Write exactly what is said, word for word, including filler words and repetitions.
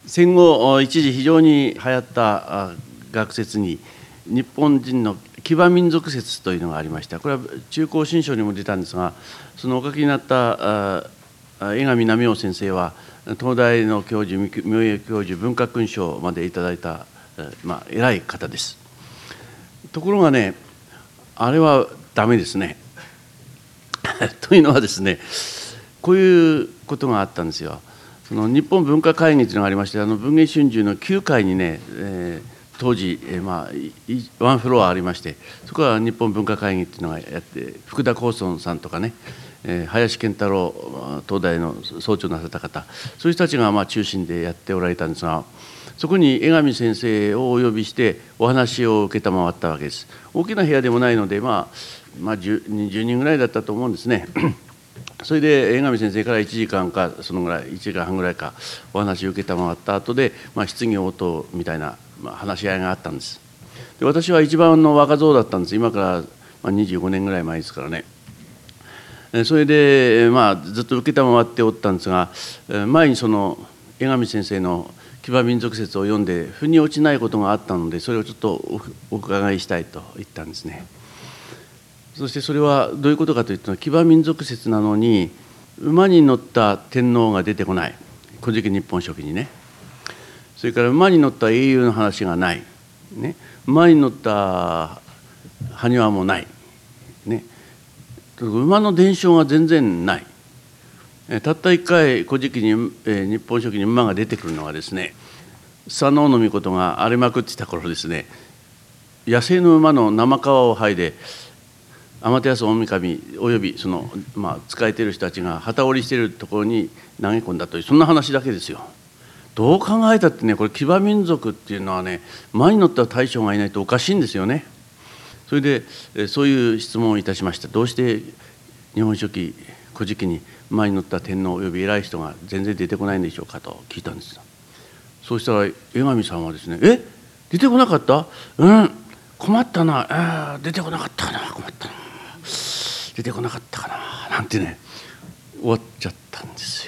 戦後一時非常に流行った学説に日本人の騎馬民族説というのがありました。これは中高新書にも出たんですが、そのお書きになった江上波夫先生は東大の教授、明恵教授、文化勲章までいただいた、まあ、偉い方です。ところがね、あれはダメですね。というのはですね、こういうことがあったんですよ。その日本文化会議というのがありまして、あの文藝春秋のきゅうかいにね、えー、当時、えーまあ、ワンフロアありまして、そこは日本文化会議っていうのがやって、福田光尊さんとかね、えー、林健太郎東大の総長なさった方、そういう人たちがまあ中心でやっておられたんですが、そこに江上先生をお呼びしてお話を承ったわけです。大きな部屋でもないので、まあまあ、じゅうにじゅうにんぐらいだったと思うんですね。それで江上先生からいちじかんかそのぐらいいちじかんはんぐらいかお話を承った後で、まあ、質疑応答みたいな、まあ、話し合いがあったんです。で、私は一番の若造だったんです。今からにじゅうごねんぐらい前ですからね。それで、まあ、ずっと承っておったんですが、前にその江上先生の騎馬民族説を読んで腑に落ちないことがあったので、それをちょっとお伺いしたいと言ったんですね。そしてそれはどういうことかというと、騎馬民族説なのに馬に乗った天皇が出てこない、古事記日本書紀にね。それから馬に乗った英雄の話がない、ね、馬に乗った埴輪もない、ね、馬の伝承が全然ない。たった一回古事記に、えー、日本書紀に馬が出てくるのはですね、スサノオノミコトが荒れまくってた頃ですね、野生の馬の生皮を剥いで天照大神およびその、まあ、仕えている人たちが旗織りしているところに投げ込んだという、そんな話だけですよ。どう考えたってね、これ騎馬民族っていうのはね、馬に乗った大将がいないとおかしいんですよね。それでそういう質問をいたしました。どうして日本書紀古事記に馬に乗った天皇および偉い人が全然出てこないんでしょうかと聞いたんです。そうしたら江上さんはですね、え出てこなかった、うん困ったな、あ出てこなかったかな、困ったな、出てこなかったかななんてね、終わっちゃったんですよ。